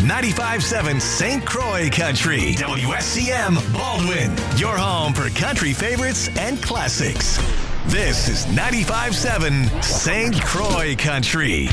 95.7 St. Croix Country. WSCM Baldwin. Your home for country favorites and classics. This is 95.7 St. Croix Country.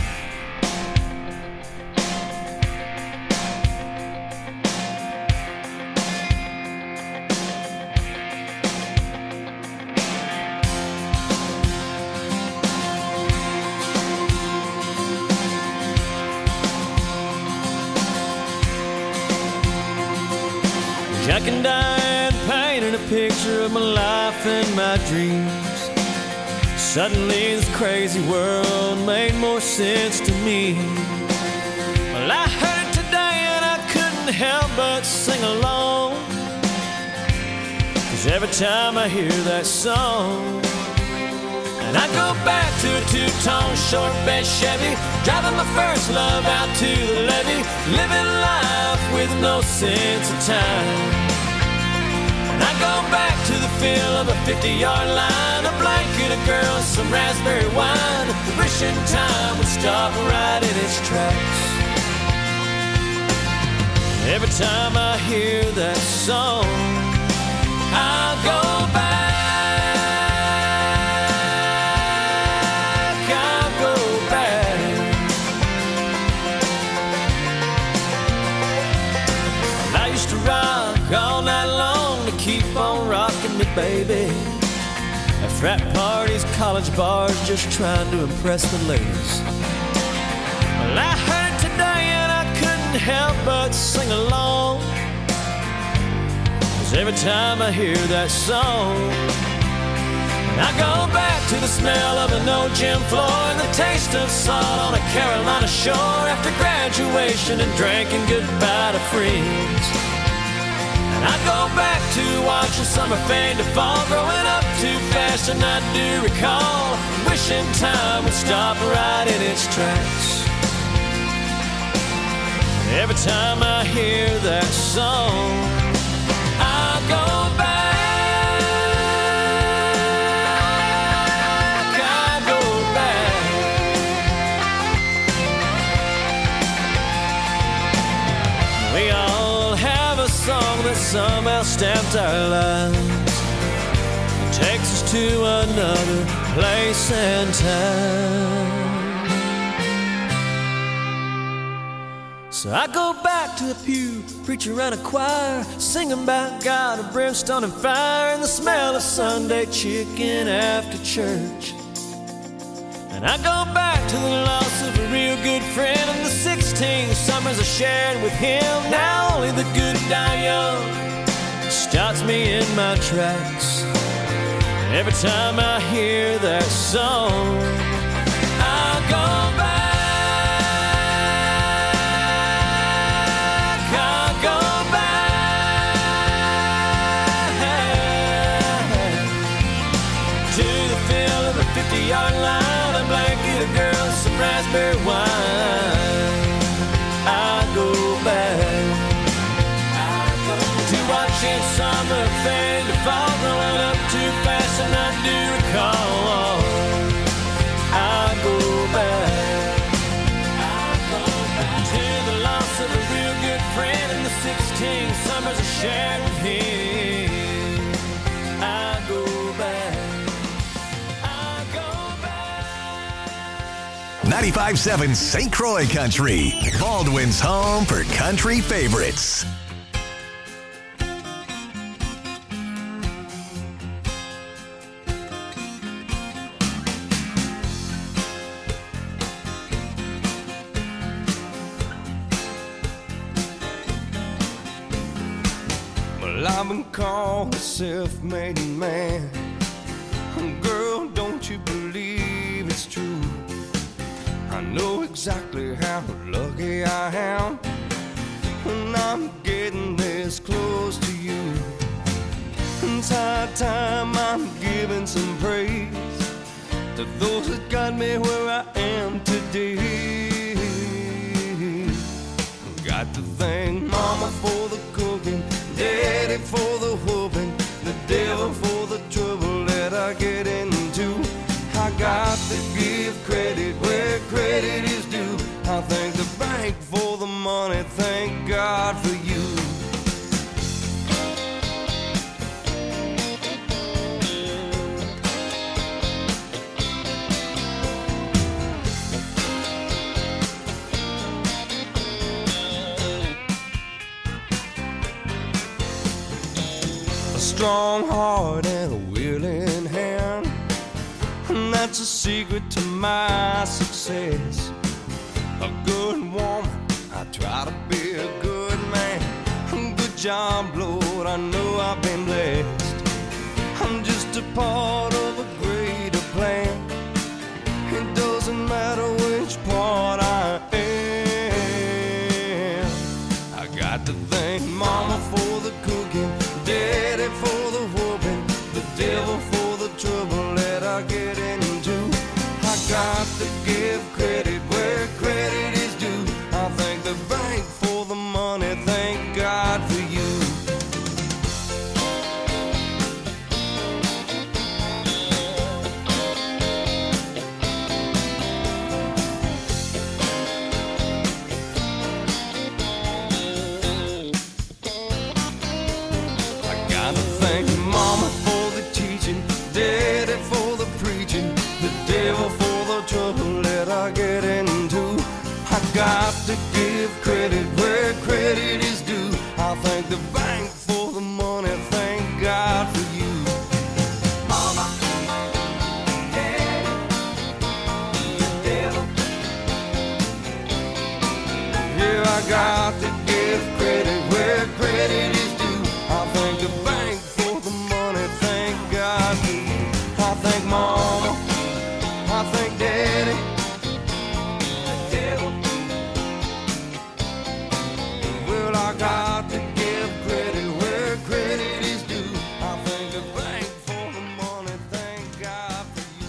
Jack and Diane painted a picture of my life and my dreams. Suddenly this crazy world made more sense to me. Well, I heard it today and I couldn't help but sing along, 'cause every time I hear that song, and I go back to a two-tone short bed Chevy, driving my first love out to the levee, living life with no sense of time. And I go back to the feel of a 50-yard line, a blanket, a girl, some raspberry wine, wishing time would stop right in its tracks. Every time I hear that song, I'll go back. All night long to keep on rocking me, baby. At frat parties, college bars, just trying to impress the ladies. Well, I heard it today and I couldn't help but sing along, 'cause every time I hear that song, I go back to the smell of an old gym floor and the taste of salt on a Carolina shore after graduation and drinking goodbye to friends. I go back to watching summer fade to fall, growing up too fast and I do recall, wishing time would stop right in its tracks. Every time I hear that song, I go back, I go back. We all have a song that somehow stamped our lives and takes us to another place and time. So I go back to the pew, preacher and a choir, singing about God of brimstone and fire and the smell of Sunday chicken after church. And I go back to the loss of a real good friend and the 16 summers I shared with him. Now only the good die young stops me in my tracks. Every time I hear that song, I go back, I go back to the feel of a 50-yard line, a blanket, a girl, some raspberry wine. I go back to watching summer fade to fall, growing up too fast and I do recall. I go back to the loss of a real good friend and the 16 summers I shared with him. I go back, I go back. 95.7 St. Croix Country. Baldwin's home for country favorites. I've been called a self-made man. Girl, don't you believe it's true? I know exactly how lucky I am when I'm getting this close to you. It's high time I'm giving some praise to those that got me where I am today. Got to thank Mama for the cooking, Daddy for the whooping, the devil for the trouble that I get into. I got to give credit where credit is due. I thank the bank for the money, thank thank God for you. A strong heart and a willing hand, and that's a secret to my success. A good woman, I try to be a good man. Good job, Lord, I know I've been blessed. I'm just a part of a greater plan. It doesn't matter which part I am. I got to thank Mama for the cooking, Daddy for the whooping, the devil for the trouble that I get into. I got to give credit where credit is due. I thank the bank for the money, thank God for you. I gotta thank Mama for the teaching, Daddy for the preaching, the devil for the trouble that I get into. I got to give credit where credit is due. I thank the bank for the money, thank God for you. Mama, Daddy, the devil. Yeah, I got to give credit where credit is due. I thank the bank for the money, thank God for you. I thank Mama, I thank Daddy, the devil. Well, I got to give credit where credit is due. I thank the bank for the money, thank God for you.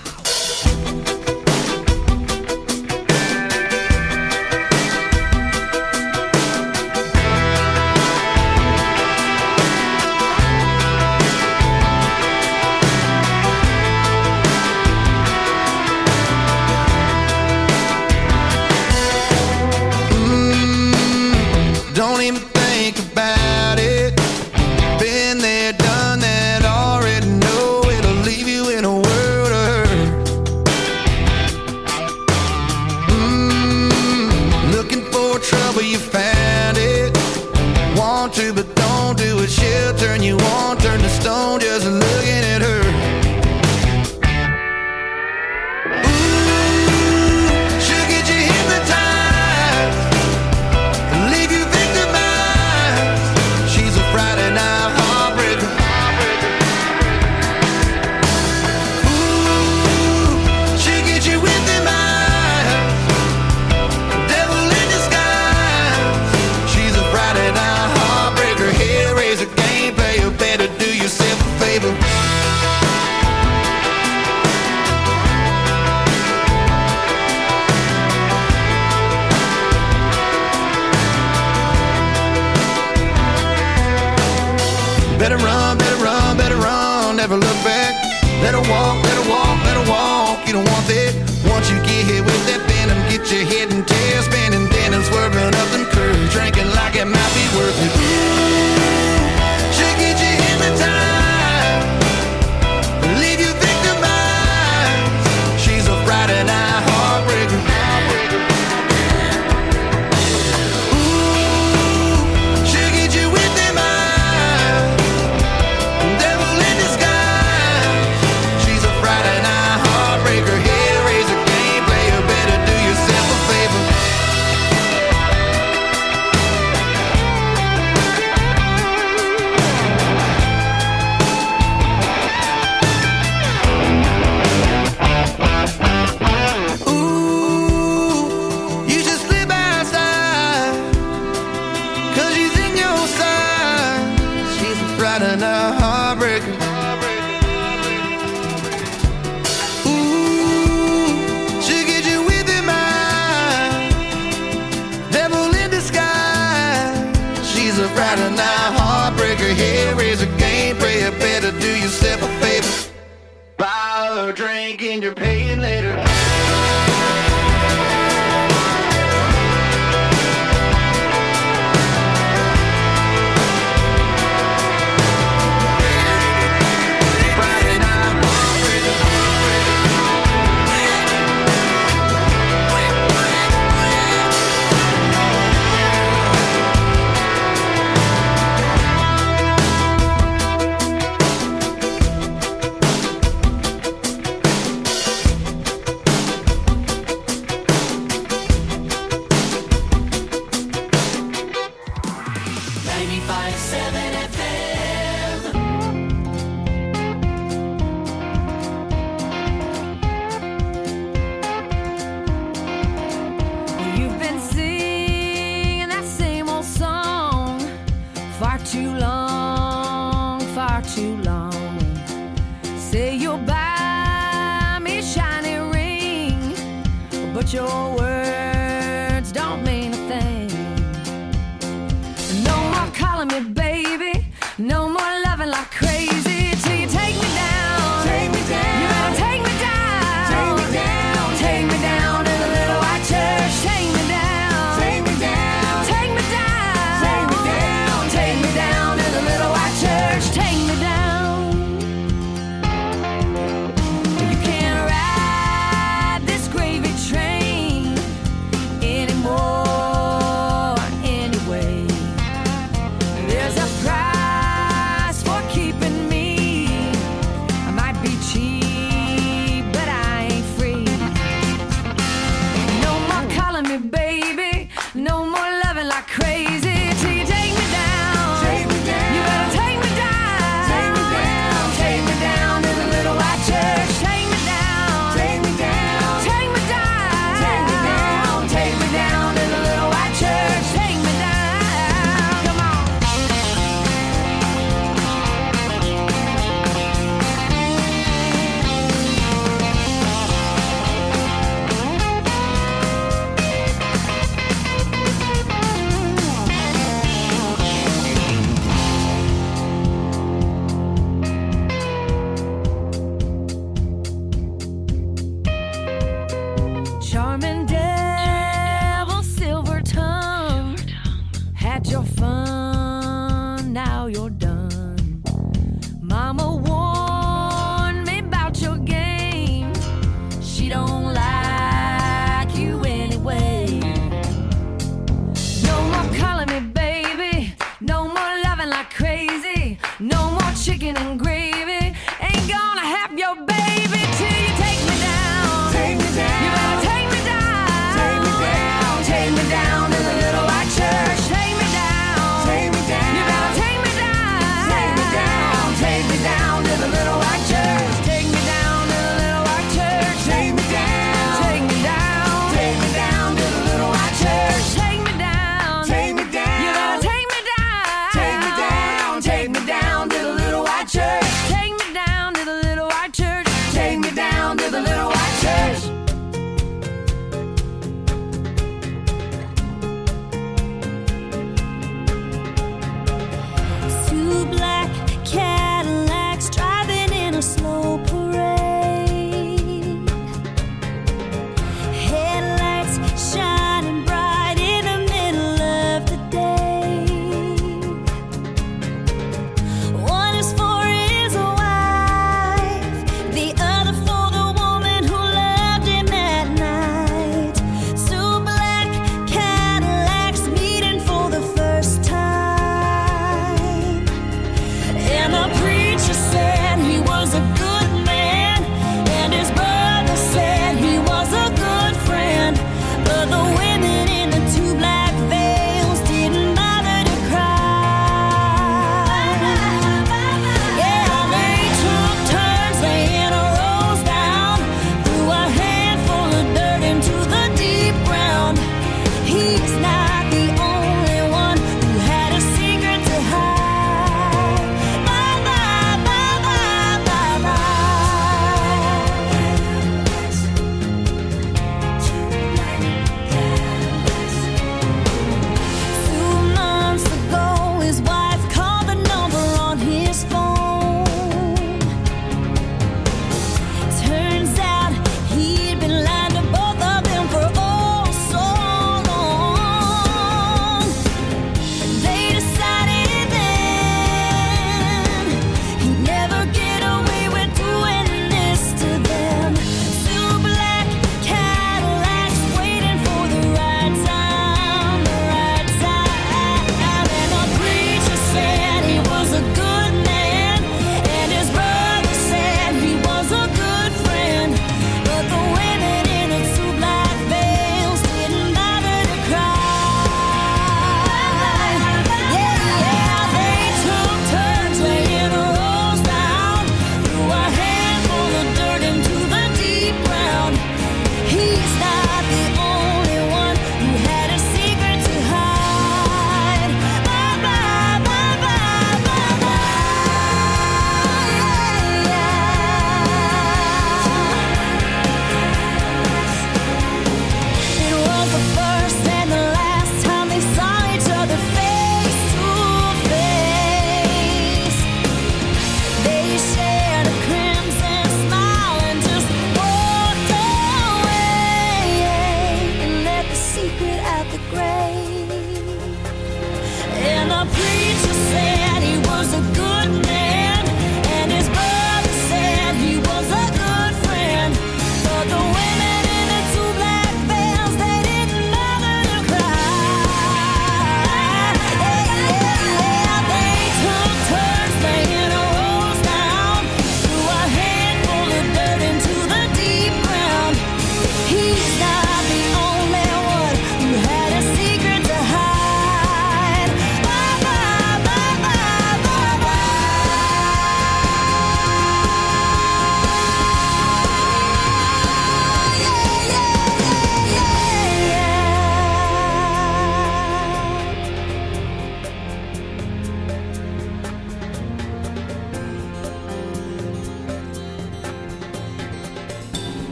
Don't even think about it. Been there, done that, already know it'll leave you in a world of hurt. Looking for trouble, you found it. Want to, but don't do it. She'll turn you on, turn to stone, just looking at her. She'll get you hypnotized, leave you victimized. She's a Friday night heartbreaker. Ooh, she'll get you with them eyes, devil in disguise. She's a Friday night heartbreaker. Hellraiser gameplay, you better do yourself a favor. Better run, never look back. Let her walk, let her walk, let her walk. You don't want that. Once you get hit with that venom, get your head and tail spinning, then and swerving up them curves, drinking like it might be worth it. She'll get you hypnotized, leave you victimized. She's a Friday night heartbreaker. Ooh, she'll get you with them eyes, devil in disguise. She's a Friday night heartbreaker. Hellraiser gameplay, you better do yourself a favor. Ooh, you should slip outside, 'cause she's in your side. She's a Friday night heartbreaker. Ooh, she'll get you with them eyes, devil in disguise. She's a Friday night heartbreaker. Hellraiser gameplay, you better do yourself a favor. Buy her a drink and you're paying later. your words don't mean a thing. No more calling me baby, no more loving like crazy till you take me down. Take me down. You better take me down. Take me down. Take me down to the little white church. Take me down. Take me down. Take me down. Take me down. Take me down to the little white church. Take me down. You can't ride this gravy train anymore anyway. There's a price for keeping me. I might be cheap, but I ain't free. No more calling me baby, no more loving like crazy till you take me down. Take me down. You better take me down. Take me down. Take me down to the little white church. Take me down. Take me down. Take me down. Take me down. Take me down to the little white church. Take me down. Come on. Charming devil, silver tongue, had your fun, now you're done. Mama warned me about your game. She don't like you anyway. No more calling me baby, no more loving like crazy, no more chicken and gravy. Ain't gonna have your baby till you take me down. Take me down. You better take me down. Take me down. Take me down to the little white church. Take me down. Take me down. You better take me down.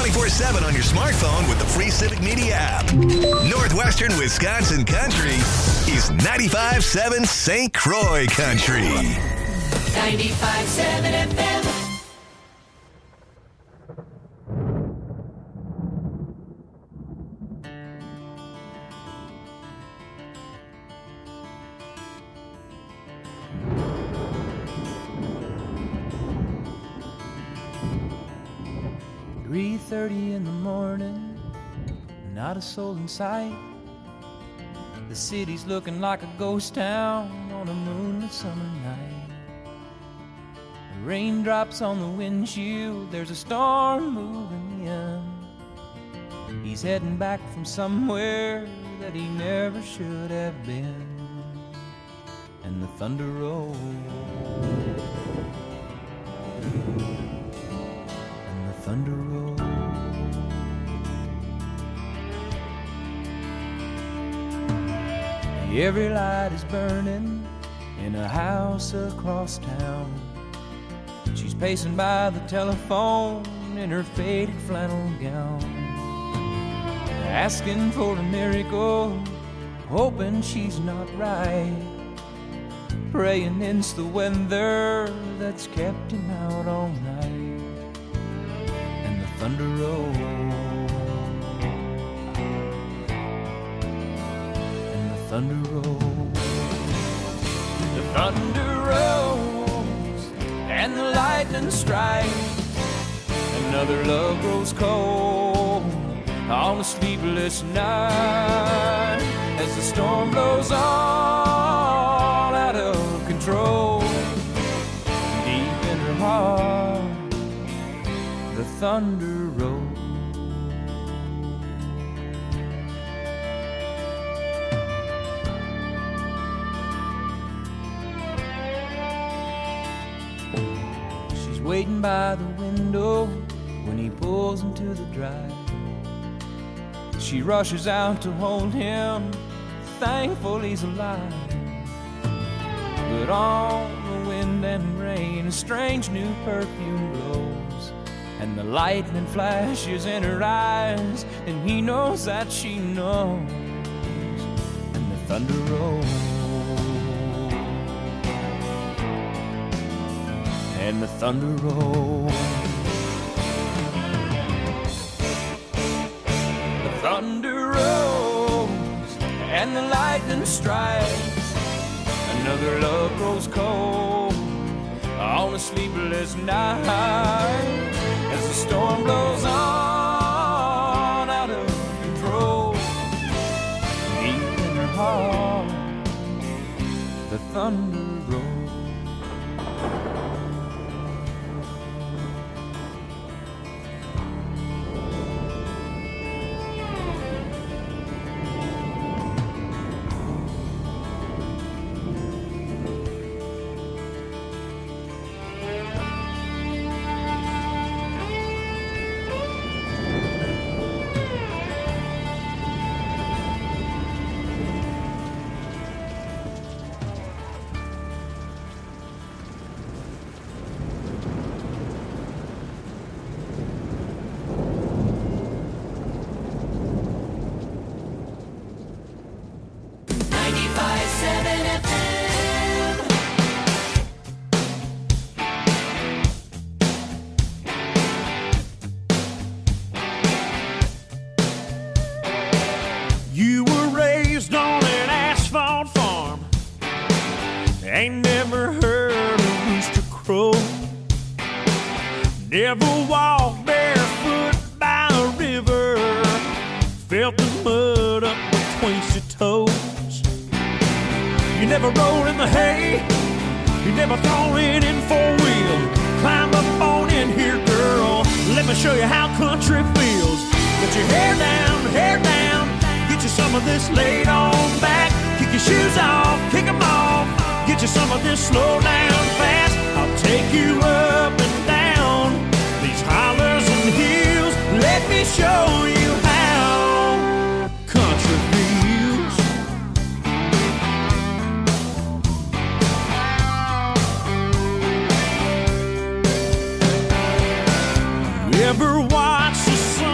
24/7 on your smartphone with the free Civic Media app. Northwestern Wisconsin Country is 95.7 St. Croix Country. 95.7 FM. "3:30 in the morning, not a soul in sight. The city's looking like a ghost town on a moonlit summer night. The raindrops on the windshield, there's a storm moving in. He's heading back from somewhere that he never should have been. And the thunder rolls, and the thunder rolls. Every light is burning in a house across town. She's pacing by the telephone in her faded flannel gown, asking for a miracle, hoping she's not right, praying it's the weather that's kept him out all night. And the thunder rolls, thunder rolls, the thunder rolls, and the lightning strikes. Another love grows cold on a sleepless night as the storm blows all out of control. Deep in her heart, the thunder rolls. Waiting by the window when he pulls into the drive. She rushes out to hold him, thankful he's alive. But on the wind and rain, a strange new perfume blows, and the lightning flashes in her eyes, and he knows that she knows. And the thunder rolls, and the thunder rolls. The thunder rolls, and the lightning strikes. Another love grows cold on a sleepless night as the storm blows on out of control. Deep in her heart, the thunder rolls. Never walked barefoot by a river, felt the mud up between your toes. You never rolled in the hay, you never thrown it in four-wheel. Climb up on in here, girl, let me show you how country feels. Get your hair down, get you some of this laid on back. Kick your shoes off, kick them off, get you some of this slow down fast. I'll take you up and down these hollers and hills. Let me show you how country feels. You ever watch the sun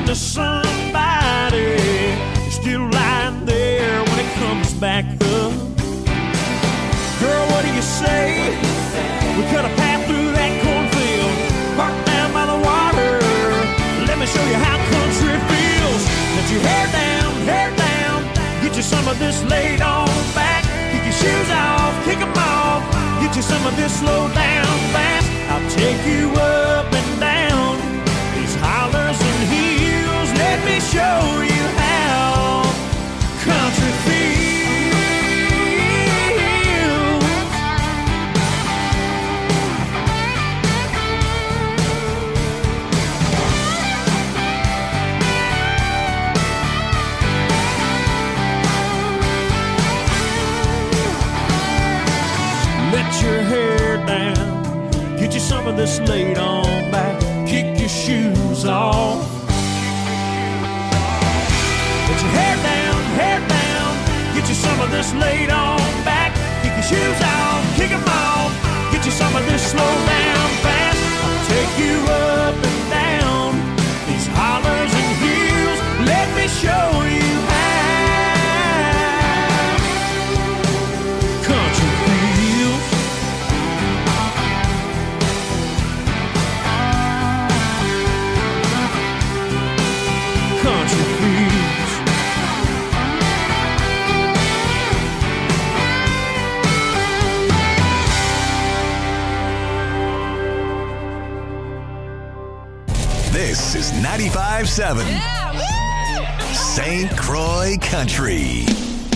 talking to somebody, you're still lying there when it comes back up. Girl, what do you say? We cut a path through that cornfield, parked down by the water. Let me show you how country feels. Let your hair down, get you some of this laid on back. Kick your shoes off, kick them off, get you some of this slow down fast. I'll take you up and down these hollers and hills. Let me show you how country feels. Let your hair down, get you some of this laid on back, kick your shoes off. Let your hair down, get you some of this laid on back, kick your shoes off, kick them off, get you some of this slow down fast. I'll take you up and down these hollers and hills. Let me show you how country feels. Country feels. This is 95.7 St. Croix Country.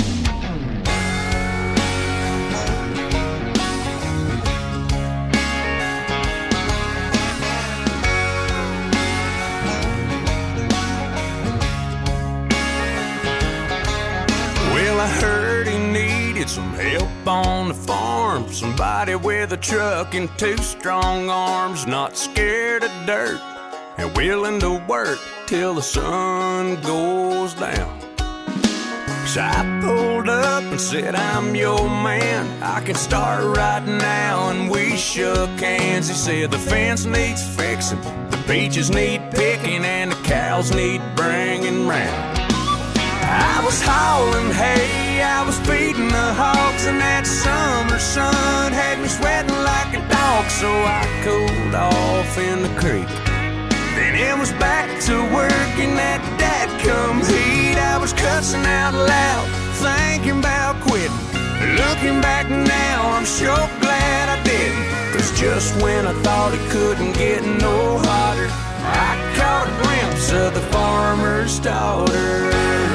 Well, I heard he needed some help on the farm. Somebody with a truck and two strong arms, not scared of dirt and willing to work till the sun goes down. So I pulled up and said, I'm your man, I can start right now. And we shook hands. He said the fence needs fixing, the peaches need picking, and the cows need bringing round. I was hauling hay, I was feeding the hogs, and that summer sun had me sweating like a dog. So I cooled off in the creek. Then it was back to work in that dadgum heat. I was cussing out loud, thinking about quitting. Looking back now, I'm sure glad I didn't. Cause just when I thought it couldn't get no hotter, I caught a glimpse of the farmer's daughter.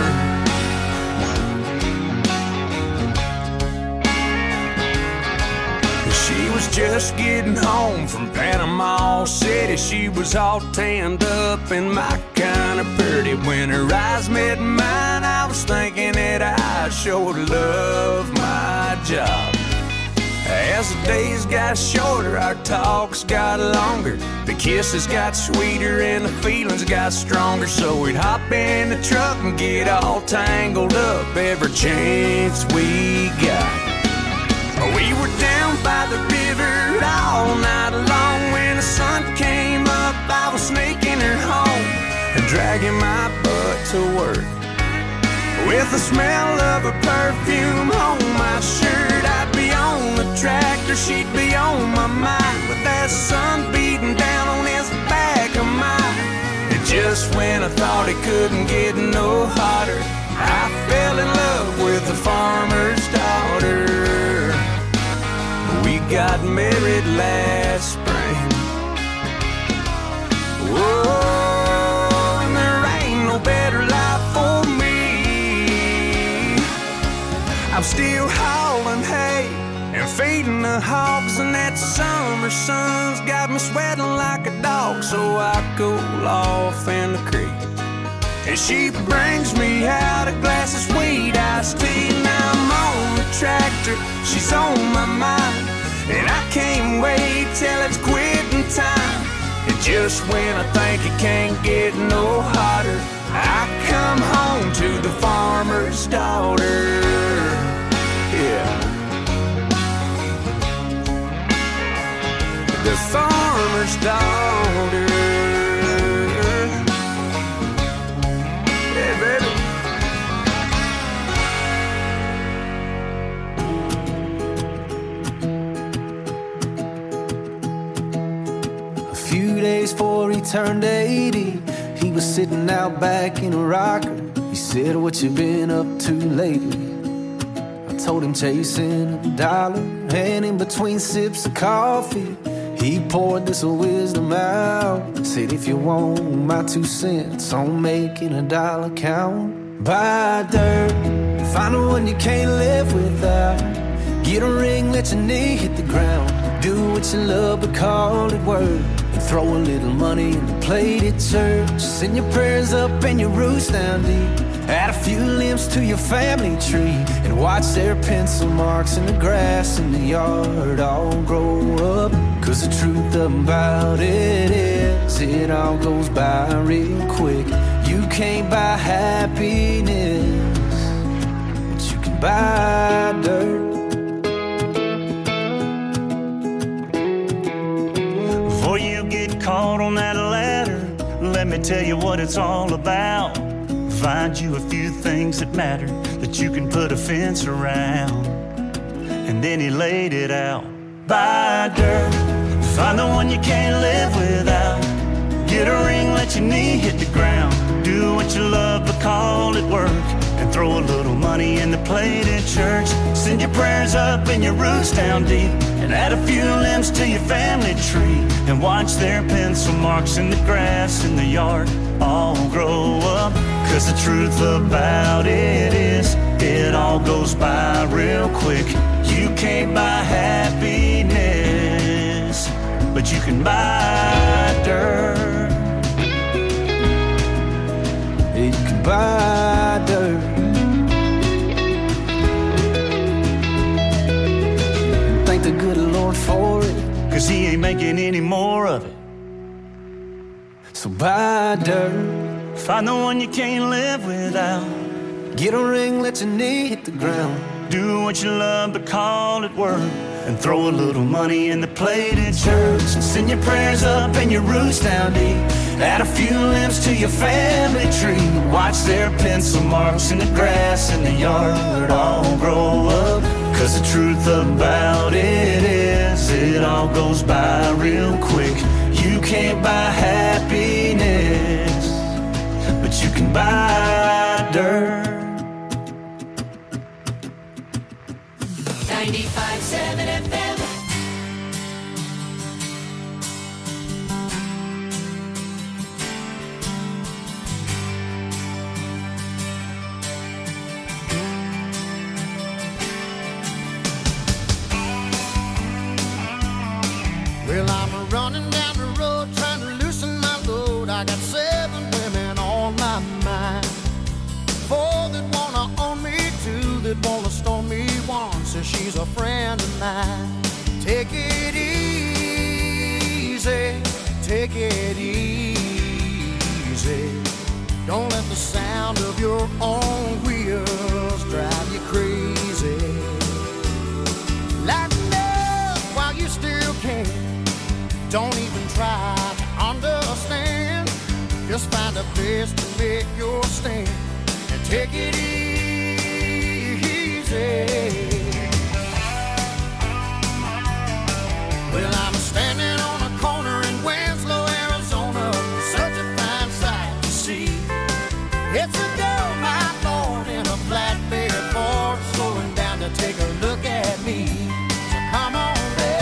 She was just getting home from Panama City. She was all tanned up and my kind of pretty. When her eyes met mine, I was thinking that I sure love my job. As the days got shorter, our talks got longer. The kisses got sweeter and the feelings got stronger. So we'd hop in the truck and get all tangled up every chance we got. We were down by the river all night long. When the sun came up, I was sneaking her home and dragging my butt to work. With the smell of her perfume on my shirt, I'd be on the tractor, she'd be on my mind. With that sun beating down on his back of mine. And just when I thought it couldn't get no hotter, I fell in love with the farmer's daughter. We got married last spring. Whoa, and there ain't no better life for me. I'm still hauling hay and feeding the hogs, and that summer sun's got me sweating like a dog. So I cool off in the creek, and she brings me out a glass of sweet iced tea. Now I'm on the tractor, she's on my mind, and I can't wait till it's quitting time. And just when I think it can't get no hotter, I come home to the farmer's daughter. Yeah, the farmer's daughter. it, baby. A few days before he turned 80, he was sitting out back in a rocker. He said, "What you been up to lately?" I told him chasing a dollar, and in between sips of coffee, he poured this wisdom out. Said, "If you want my 2 cents on making a dollar count, buy dirt, find the one you can't live without. Get a ring, let your knee hit the ground. Do what you love, but call it work. And throw a little money in the plate at church. Send your prayers up and your roots down deep. Add a few limbs to your family tree. And watch their pencil marks in the grass in the yard all grow up. Cause the truth about it is, it all goes by real quick. You can't buy happiness, but you can buy dirt." Before you get caught on that ladder, let me tell you what it's all about. Find you a few things that matter that you can put a fence around. And then he laid it out. Buy dirt, find the one you can't live without. Get a ring, let your knee hit the ground. Do what you love, but call it work. And throw a little money in the plate at church. Send your prayers up and your roots down deep. And add a few limbs to your family tree. And watch their pencil marks in the grass in the yard all grow up. Cause the truth about it is, it all goes by real quick. You can't buy happiness, but you can buy dirt. You can buy dirt. And thank the good Lord for it, cause he ain't making any more of it. So buy dirt. Find the one you can't live without. Get a ring, let your knee hit the ground. Do what you love, but call it work. And throw a little money in the plate at church. And send your prayers up and your roots down deep. Add a few limbs to your family tree. Watch their pencil marks in the grass in the yard all grow up. Cause the truth about it is, it all goes by real quick. You can't buy happiness, but you can buy dirt. 95.7 FM. Well, I'm running down the road trying to loosen my load. I got 7 women on my mind. 4 that wanna own me, 2 that wanna stone me. 1 says she's a friend of mine. Take it easy, take it easy. Don't let the sound of your own wheels drive you crazy. Lighten up while you still can. Don't even try to understand. Just find a place to make your stand and take it easy. Well, I'm standing on a corner in Winslow, Arizona. Such a fine sight to see. It's a gold mine lord in a flatbed Ford, slowing down to take a look at me. So come on,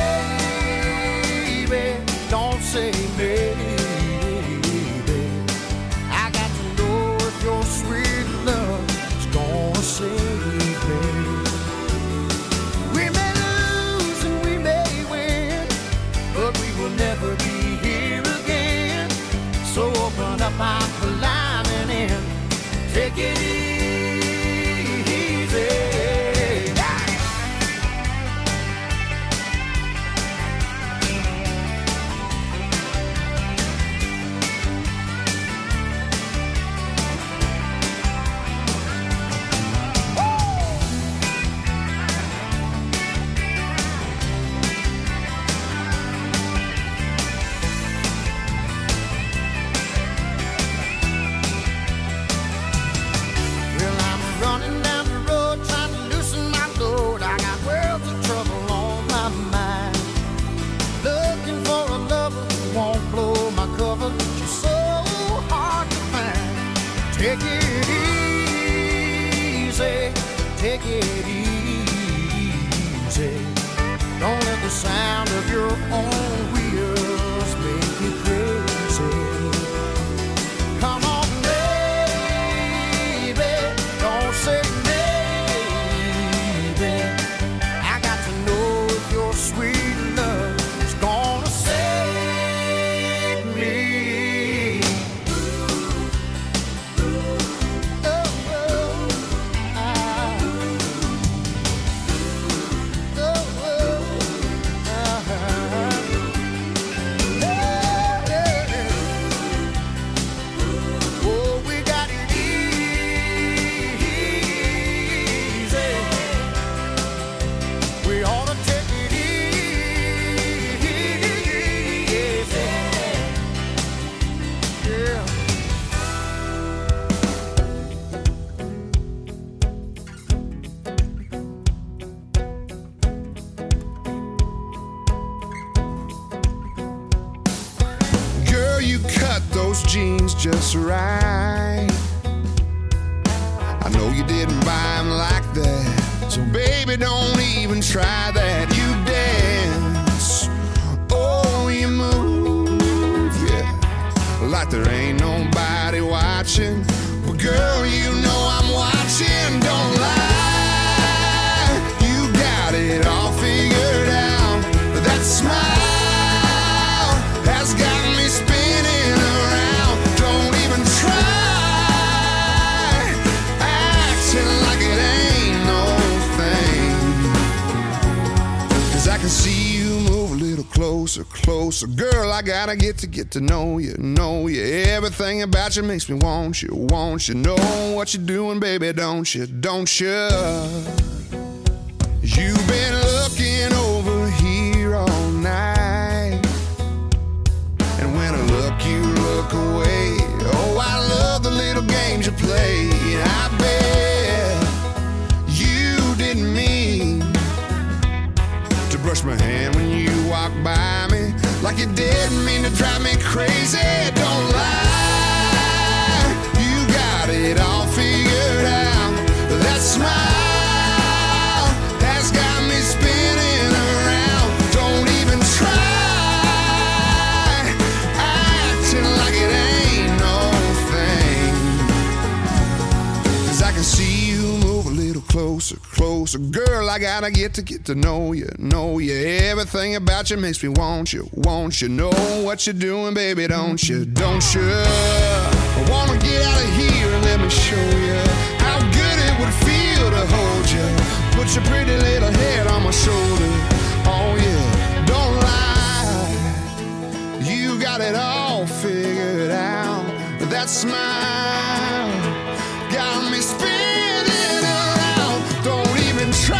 baby, don't say maybe. I got to know if your sweet love is gonna save me. We may lose and we may win, but we will never be here again. So open up our climbing in, take it easy. say, take it easy. Don't let the sound of your own wheels make you crazy. Come on, baby, don't say maybe. I got to know if your sweet love is gonna save me. Jeans just right. I know you didn't buy them like that, so baby, don't even try that. You dance, oh, you move, yeah, like there ain't nobody watching. But girl, you know I'm watching. Don't lie, you got it all figured out. That smile has got me spinning around. Don't even try acting like it ain't no thing. 'Cause I can see you move a little closer, closer. Girl, I gotta get to know you, know you. Everything about you makes me want you, want you. Know what you're doing, baby, don't you, don't you? You've been looking over here all night, and when I look, you look away. Oh, I love the little games you play. I bet you didn't mean to brush my hand when you walked by me, like you didn't mean to drive me crazy. Don't lie, you got it all figured out. That smile has got me spinning around. Don't even try acting like it ain't no thing. 'Cause I can see you move a little closer, closer. Girl, I gotta get to know you, know you. Everything about you makes me want you, want you. Know what you're doing, baby, don't you, don't you? I wanna get out of here and let me show you how good it would feel to hold you. Put your pretty little head on my shoulder. Oh yeah, don't lie, you got it all figured out. That smile got me spinning around. Don't even try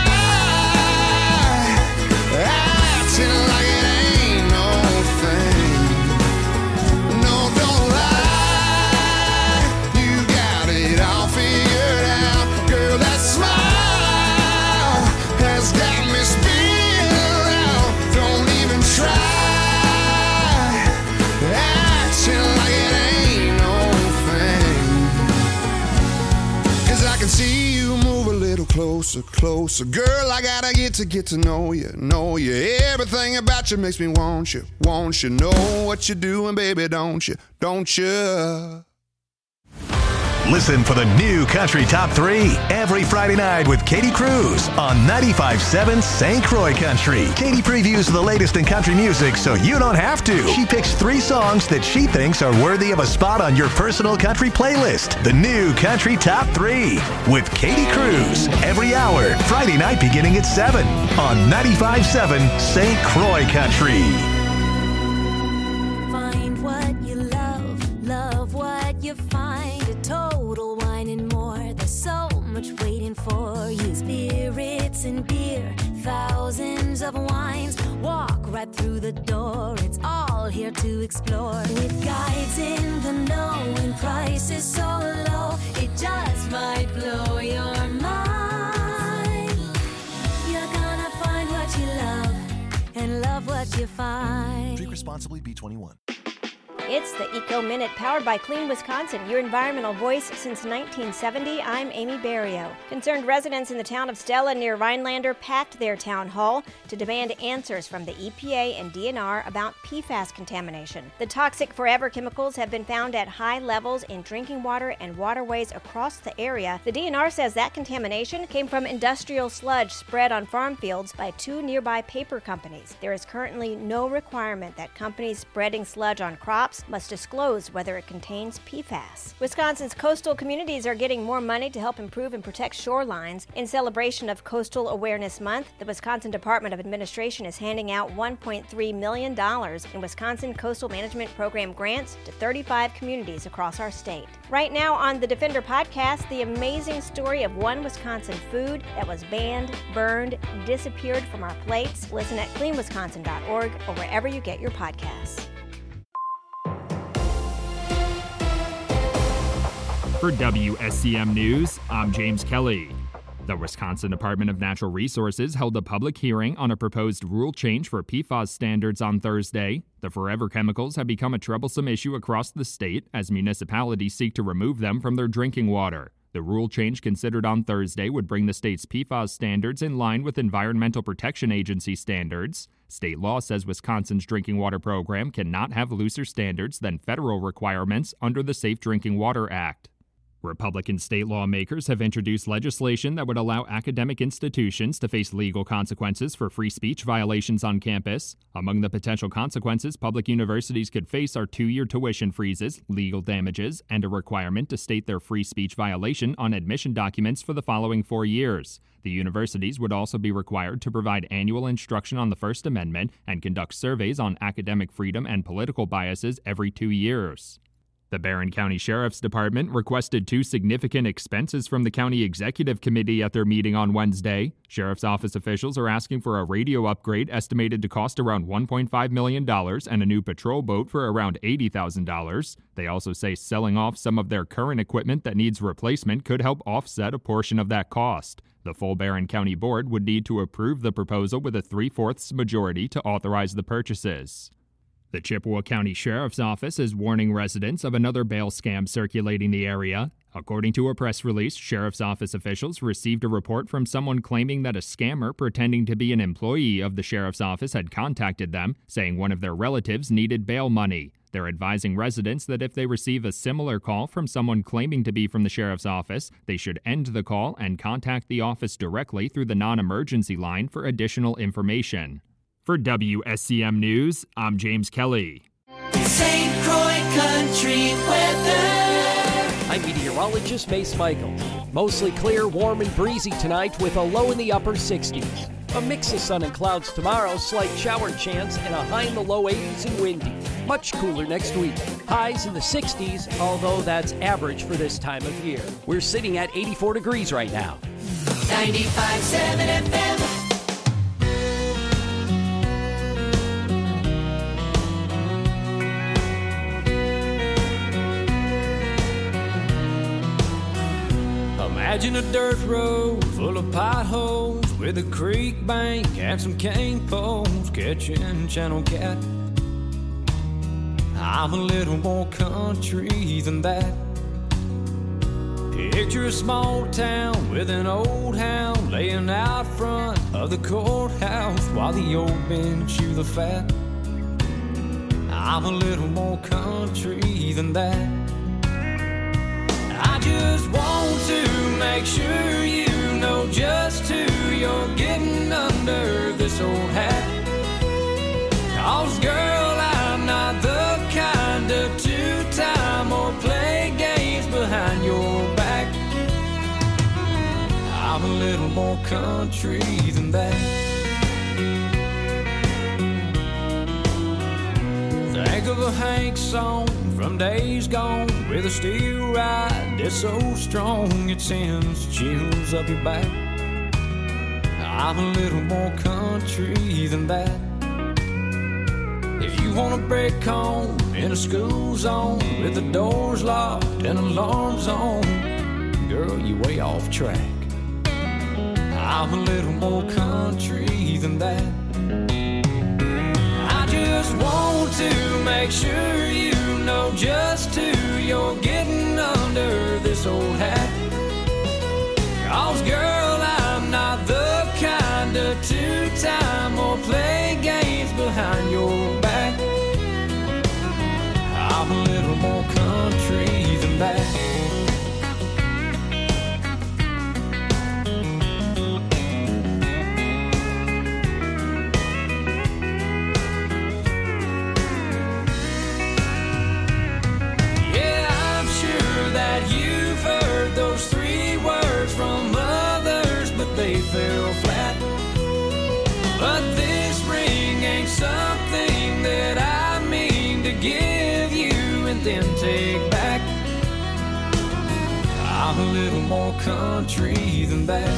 acting like it ain't no thing. No, don't lie, you got it all figured out. Girl, that smile has got me spinning around. Don't even try acting like it ain't no thing. 'Cause I can see you move a little closer, closer. Girl, I gotta get to know you, know you. Everything about you makes me want you, want you. Know what you're doing, baby, don't you, don't you? Listen for the new Country Top 3 every Friday night with Katie Cruz on 95.7 St. Croix Country. Katie previews the latest in country music so you don't have to. She picks 3 songs that she thinks are worthy of a spot on your personal country playlist. The new Country Top 3 with Katie Cruz every hour, Friday night beginning at 7 on 95.7 St. Croix Country. Find what you love, love what you find. A total wine and more. There's so much waiting for you. Spirits and beer, thousands of wines. Walk right through the door. It's all here to explore. With guides in the know and prices so low, it just might blow your mind. You're gonna find what you love and love what you find. Drink responsibly, B21. It's the Eco Minute, powered by Clean Wisconsin, your environmental voice since 1970. I'm Amy Barrio. Concerned residents in the town of Stella near Rhinelander packed their town hall to demand answers from the EPA and DNR about PFAS contamination. The toxic forever chemicals have been found at high levels in drinking water and waterways across the area. The DNR says that contamination came from industrial sludge spread on farm fields by 2 nearby paper companies. There is currently no requirement that companies spreading sludge on crops must disclose whether it contains PFAS. Wisconsin's coastal communities are getting more money to help improve and protect shorelines. In celebration of Coastal Awareness Month, the Wisconsin Department of Administration is handing out $1.3 million in Wisconsin Coastal Management Program grants to 35 communities across our state. Right now on the Defender podcast, the amazing story of one Wisconsin food that was banned, burned, disappeared from our plates. Listen at cleanwisconsin.org or wherever you get your podcasts. For WSCM News, I'm James Kelly. The Wisconsin Department of Natural Resources held a public hearing on a proposed rule change for PFAS standards on Thursday. The forever chemicals have become a troublesome issue across the state as municipalities seek to remove them from their drinking water. The rule change considered on Thursday would bring the state's PFAS standards in line with Environmental Protection Agency standards. State law says Wisconsin's drinking water program cannot have looser standards than federal requirements under the Safe Drinking Water Act. Republican state lawmakers have introduced legislation that would allow academic institutions to face legal consequences for free speech violations on campus. Among the potential consequences public universities could face are 2-year tuition freezes, legal damages, and a requirement to state their free speech violation on admission documents for the following 4 years. The universities would also be required to provide annual instruction on the First Amendment and conduct surveys on academic freedom and political biases every 2 years. The Barron County Sheriff's Department requested 2 significant expenses from the County Executive Committee at their meeting on Wednesday. Sheriff's Office officials are asking for a radio upgrade estimated to cost around $1.5 million and a new patrol boat for around $80,000. They also say selling off some of their current equipment that needs replacement could help offset a portion of that cost. The full Barron County Board would need to approve the proposal with a 3/4 majority to authorize the purchases. The Chippewa County Sheriff's Office is warning residents of another bail scam circulating the area. According to a press release, Sheriff's Office officials received a report from someone claiming that a scammer pretending to be an employee of the Sheriff's Office had contacted them, saying one of their relatives needed bail money. They're advising residents that if they receive a similar call from someone claiming to be from the Sheriff's Office, they should end the call and contact the office directly through the non-emergency line for additional information. For WSCM News, I'm James Kelly. St. Croix Country weather. I'm meteorologist Mace Michaels. Mostly clear, warm, and breezy tonight with a low in the upper 60s. A mix of sun and clouds tomorrow, slight shower chance, and a high in the low 80s and windy. Much cooler next week. Highs in the 60s, although that's average for this time of year. We're sitting at 84 degrees right now. 95.7 FM. Imagine a dirt road full of potholes with a creek bank and some cane poles catching channel cat. I'm a little more country than that. Picture a small town with an old hound laying out front of the courthouse while the old men chew the fat. I'm a little more country than that. I just want to make sure you know just who you're getting under this old hat. 'Cause girl, I'm not the kind of two-time or play games behind your back. I'm a little more country than that. Think of a Hank song from days gone with a steel ride that's so strong it sends chills up your back. I'm a little more country than that. If you want a break home in a school zone with the doors locked and alarms on, girl, you way off track. I'm a little more country than that. I just just want to make sure you know just who you're getting under this old hat. 'Cause girl, I'm not the kind of two-time or play games behind your back. I'm a little more country than that. Fell flat, but this ring ain't something that I mean to give you and then take back. I'm a little more country than that.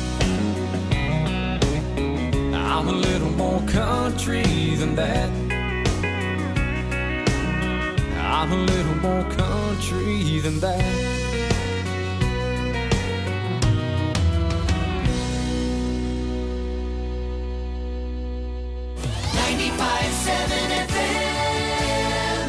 I'm a little more country than that. I'm a little more country than that. 95.7 FM.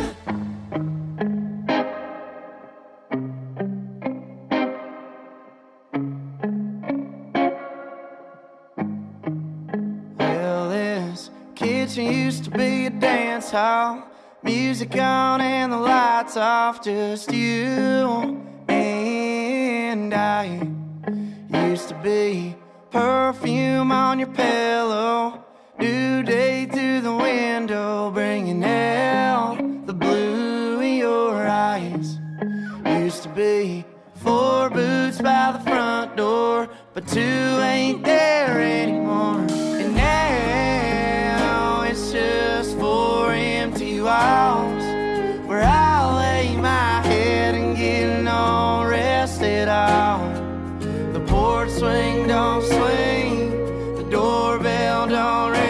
Well, this kitchen used to be a dance hall. Music on and the lights off. Just you and I. Used to be perfume on your pillow. New day through the window, bringing out the blue in your eyes. Used to be 4 boots by the front door, but 2 ain't there anymore. And now it's just 4 empty walls, where I lay my head and get no rest at all. The porch swing don't swing, the doorbell don't ring.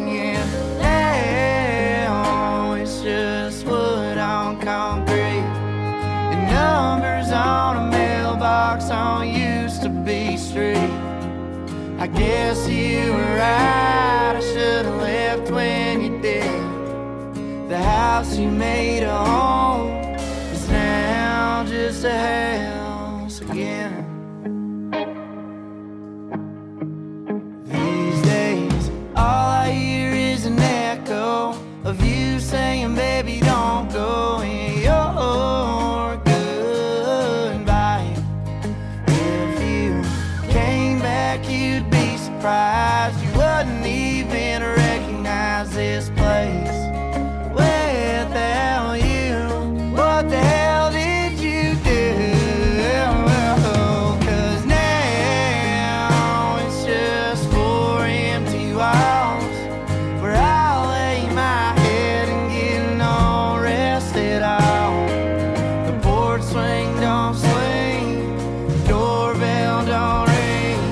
On a mailbox on used to be street. I guess you were right, I should've left when you did. The house you made a home is now just a house again. These days, all I hear is an echo of you saying, baby, don't go in your surprised you wouldn't even recognize this place without you. What the hell did you do? 'Cause now it's just 4 empty walls, where I lay my head and get no rest at all. The porch swing don't swing, the doorbell don't ring.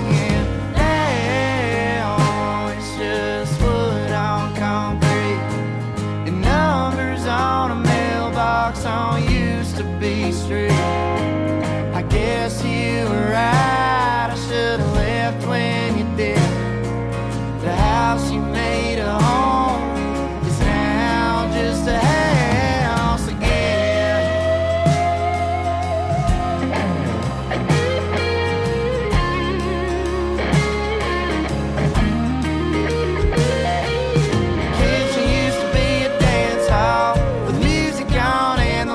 On used to be street. I guess you were right, I should've left when you did. The house you made a home is now just a house again. Kitchen used to be a dance hall with music on.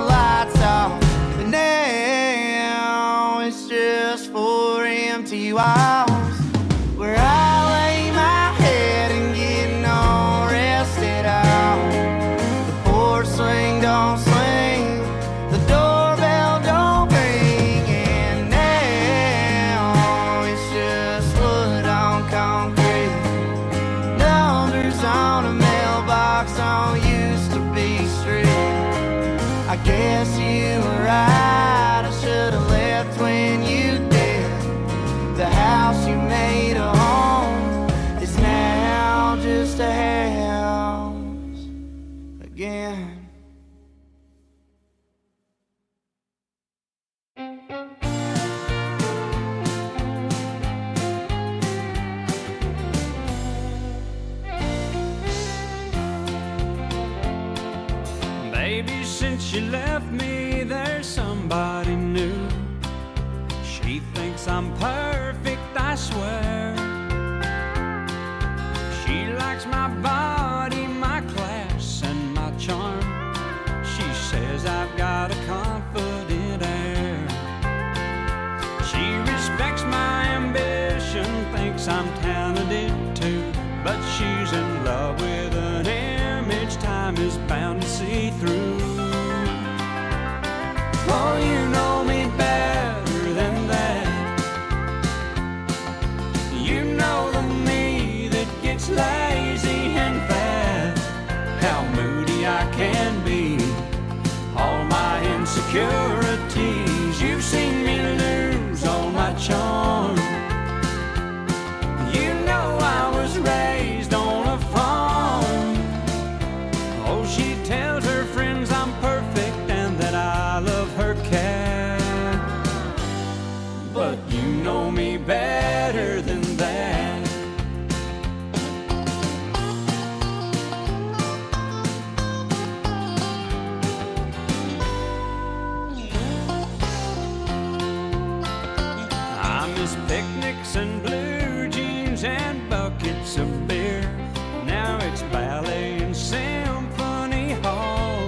Walls, where I lay my head and get no rest at all. The porch swing don't swing, the doorbell don't ring, and now it's just wood on concrete. Numbers on a mailbox on used to be street. I guess you were right, I should've left when you did. The house you made a home is now just a house again. she left me, there's somebody new. She thinks I'm perfect, I swear. She likes my body, my class, and my charm. She says I've got a confident air. She respects my ambition, thinks I'm talented too. But she's in love with an image time is bound to see through. Oh, you know me better than that. You know the me that gets lazy and fat. How moody I can be, all my insecurities. You've seen me lose all my charm. You know I was raised on a farm. Oh, she tells her friends I'm perfect and that I love her cat. But you know me better than that. I miss picnics and blue jeans and buckets of beer. Now it's ballet and symphony hall.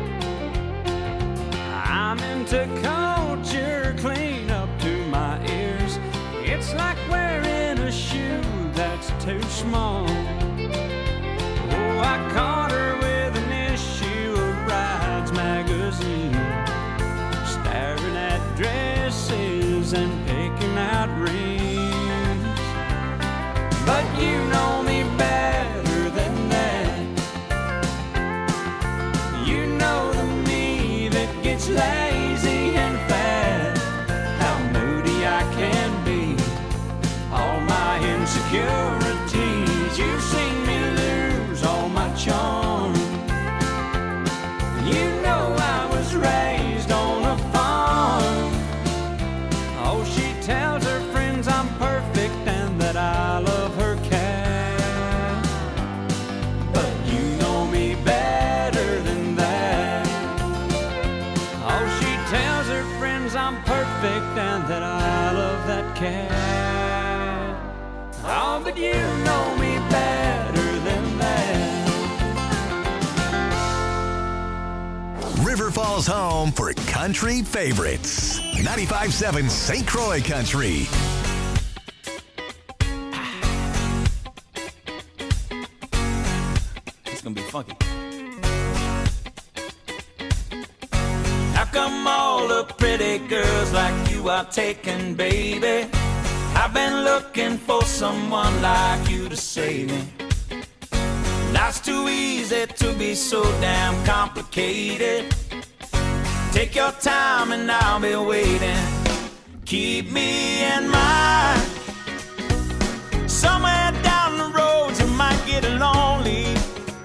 I'm into culture clean up to my ears. It's like wearing a shoe that's too small. Oh, I caught her with an issue of Brides magazine, staring at dresses and picking out rings. But you know me better than that. You know the me that gets lazy and fat. How moody I can be, all my insecurities. You've seen me lose all my charm. You know I was raised on a farm. Oh, she tells her friends I'm perfect and that I love her cat. But you know me better than that. Oh, she tells her friends I'm perfect and that I love that cat. Oh, but you know me better than that. River Falls home for country favorites. 95.7 St. Croix Country. It's gonna be funky. How come all the pretty girls like you are taken, baby? I've been looking for someone like you to save me. Life's too easy to be so damn complicated. Take your time and I'll be waiting. Keep me in mind. Somewhere down the road you might get lonely.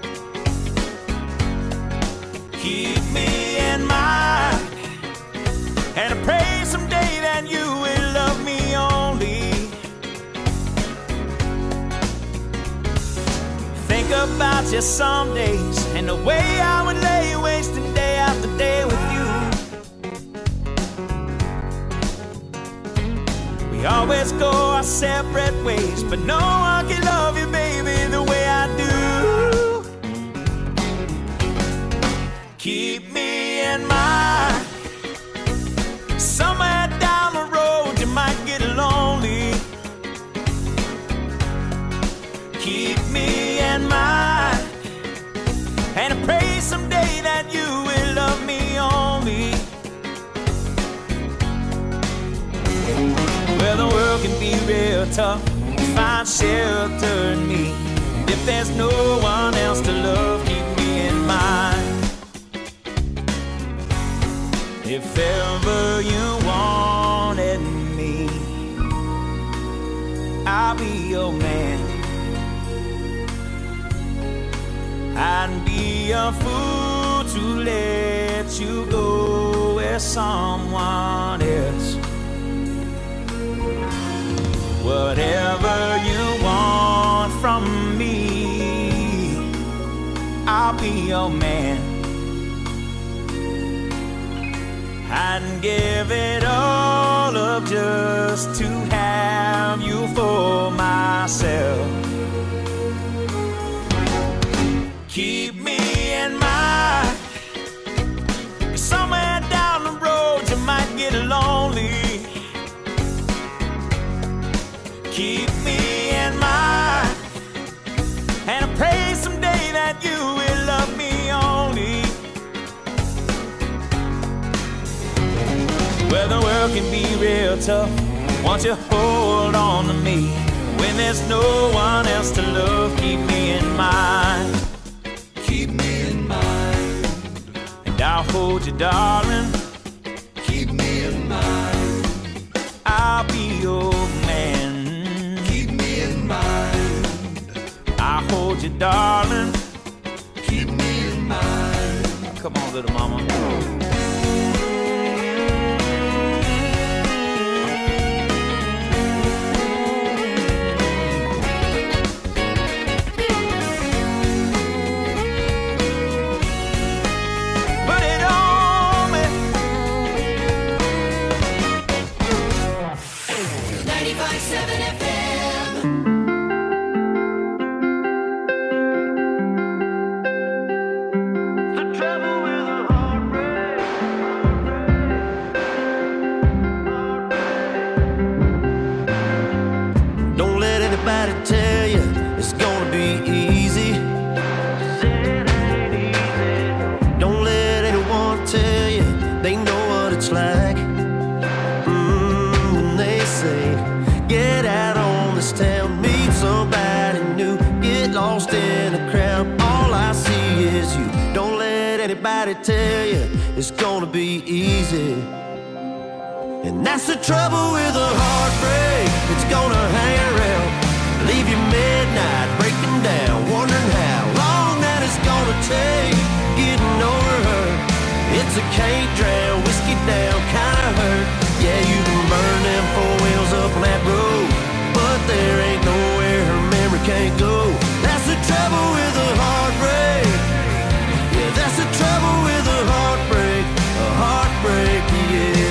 Keep me in mind. And I pray someday that you will love me only. Think about you some days and the way I would lay wasting day after day with you. We always go our separate ways, but no one can love you, baby, the way I do. Keep me in mind. Somewhere down the road you might get lonely. Keep me in mind. And I pray someday that you will love me only. Well, the world can be real tough. Find shelter in me. If there's no one else to love, keep me in mind. If ever you wanted me, I'll be your man. I'd be a fool to let you go with someone else. Whatever you want from me, I'll be your man. I'd give it all up just to have you for myself. Keep me in mind, 'cause somewhere down the road you might get lonely. Keep me in mind, and I pray someday that you will love me only. Well, the world can be real tough, won't you hold on to me? When there's no one else to love, keep me in mind. Keep me in mind, and I'll hold you, darling. Keep me in mind, I'll be your man. Keep me in mind, I'll hold you, darling. Keep me in mind. Come on, little mama. Tell you it's gonna be easy. Don't let anyone tell you they know what it's like. When they say get out on this town, meet somebody new, get lost in a crowd, all I see is you. Don't let anybody tell you it's gonna be easy. And that's the trouble with a heartbreak, it's gonna hang around, leave you midnight breaking down, wondering how long that it's gonna take getting over her. It's a can't drown, whiskey down kind of hurt. Yeah, you can burn them four wheels up on that road, but there ain't nowhere her memory can't go. That's the trouble with a heartbreak. Yeah, that's the trouble with a heartbreak. A heartbreak, yeah.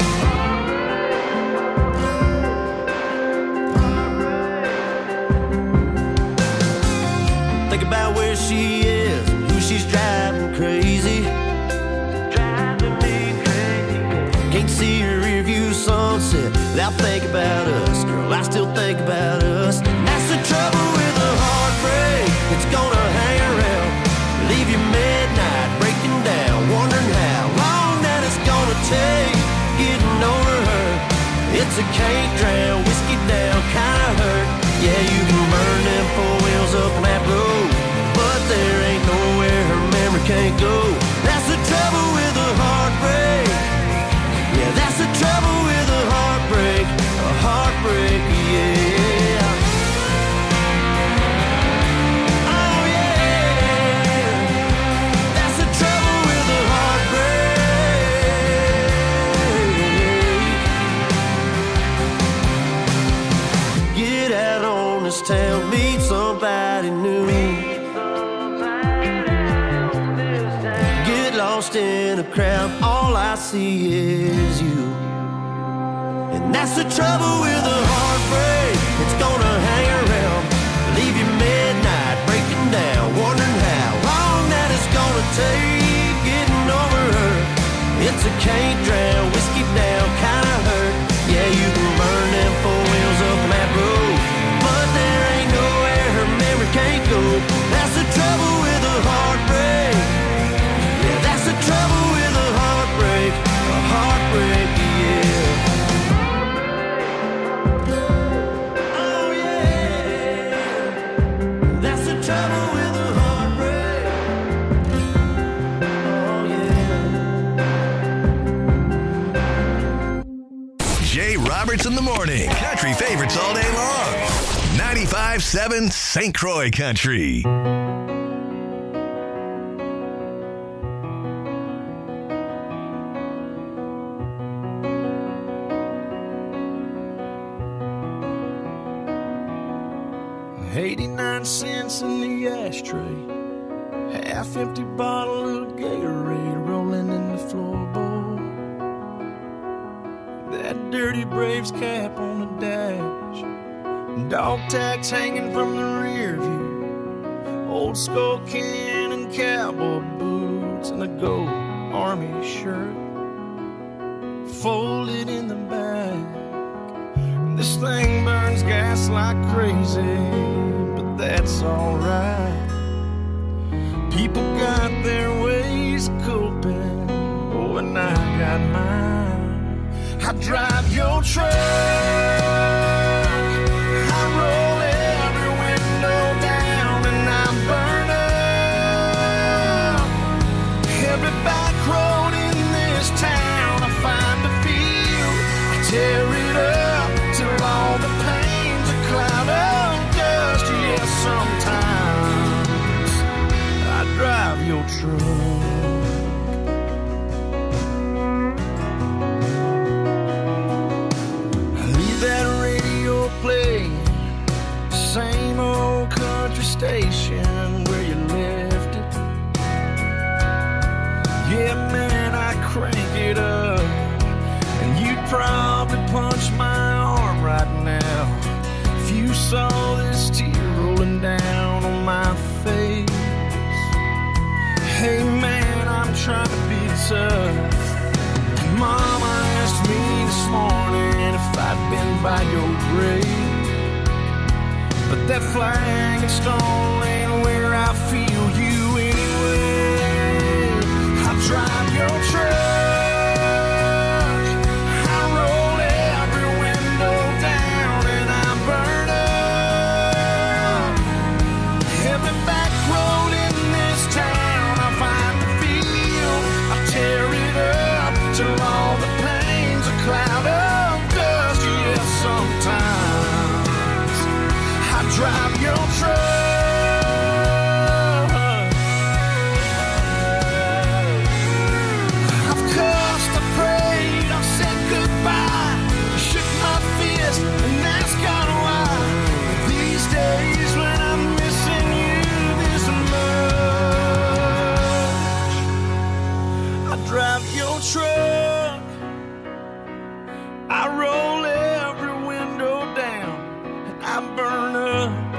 Think about where she is, who she's driving crazy. Driving me crazy. Can't see her rearview sunset without thinking about us. Girl, I still think about us. That's the trouble with a heartbreak, it's gonna hang around, leave you midnight breaking down, wondering how long that it's gonna take getting over her. It's a can't drown, whiskey down kind of hurt. Yeah, you can burn them four wheels up on that road, but there ain't nowhere her memory can't go. That's the trouble with a heartbreak. Yeah, that's the trouble with a heartbreak. A heartbreak, yeah. Oh yeah, that's the trouble with a heartbreak. Get out on this town, meet somebody new, get lost in a crowd, all I see is you. And that's the trouble with a heartbreak, it's gonna hang around, leave you midnight breaking down, wondering how long that it's gonna take getting over her. It's a can't drown, whiskey down kind of hurt. Yeah, you can burn them four wheels up on that road, but there ain't nowhere her memory can't go. That's the trouble with a heartbreak. Yeah, that's the trouble with a heartbreak. A heartbreak, yeah. Oh yeah, that's the trouble with a heartbreak. Oh yeah. Jay Roberts in the morning. Country favorites all day long. 95.7 St. Croix Country. $0.89 in the ashtray, half-empty bottle of Gatorade rolling in the floorboard. dirty Braves cap on the dash, dog tags hanging from the rear view, old skull can and cowboy boots, and a gold army shirt folded in the back. This thing burns gas like crazy, but that's alright. People got their ways of coping, oh, and I got mine. I drive your truck, I roll every window down, and I burn up every back road in this town. I find a field, I tear it up till all the pain's a cloud of dust. Yes, sometimes I drive your truck. That radio play, same old country station where you left it. Yeah, man, I crank it up, and you'd probably punch my arm right now if you saw this tear rolling down on my face. Hey, man, I'm trying to be tough. Mama asked me this morning if I'd been by your grave, but that flag and stone ain't where I feel you anyway. I drive your truck, I roll every window down, and I burn up every back road in this town. I find the field, I tear it up till all the pain's a cloud of dust. Yes, sometimes I drive your truck. I've cussed, I prayed, I've said goodbye, shook my fist and asked God why. These days when I'm missing you this much, I drive your truck, I roll every window down, and I burn up